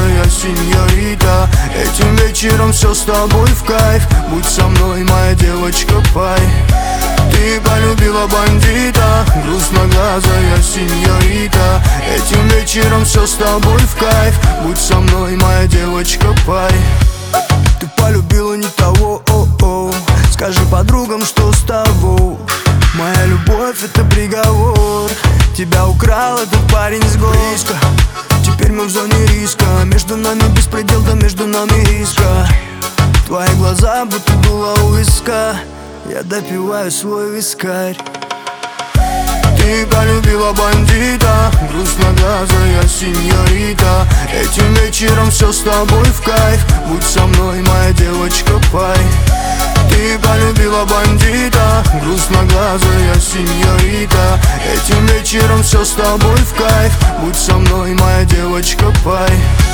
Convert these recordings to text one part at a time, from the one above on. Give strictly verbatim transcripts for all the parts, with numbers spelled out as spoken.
одноглазая сеньорита. Этим вечером все с тобой в кайф. Будь со мной, моя девочка, пай. Ты полюбила бандита, грустноглазая сеньорита. Этим вечером все с тобой в кайф. Будь со мной, моя девочка, пай. Ты полюбила не того, о-о. Скажи подругам, что с тобой. Моя любовь — это приговор. Тебя украл этот парень с гор. Близко, теперь мы в зоне риска. Между нами беспредел, да между нами риска. Твои глаза будто дуло у виска. Я допиваю свой вискарь. Ты полюбила бандита, грустноглазая сеньорита. Этим вечером все с тобой в кайф. Будь со мной, моя девочка, пай. Ты полюбила бандита, грустноглазая сеньорита. Этим вечером все с тобой в кайф. Будь со мной, моя девочка, пай.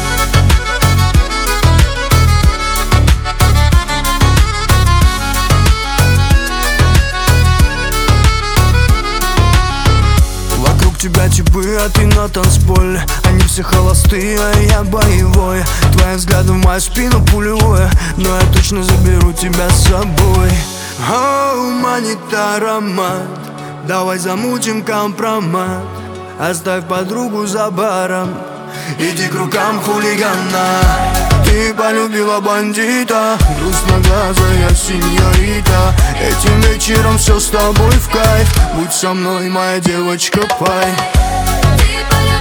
Тебя типы, а ты на танцполе. Они все холостые, а я боевой. Твои взгляды в мою спину пулевое. Но я точно заберу тебя с собой. Оу, манит аромат. Давай замутим компромат. Оставь подругу за баром. Иди к рукам хулигана. Ты полюбила бандита, грустноглазая сеньорита. Этим вечером все с тобой в кайф. Будь со мной, моя девочка, пай.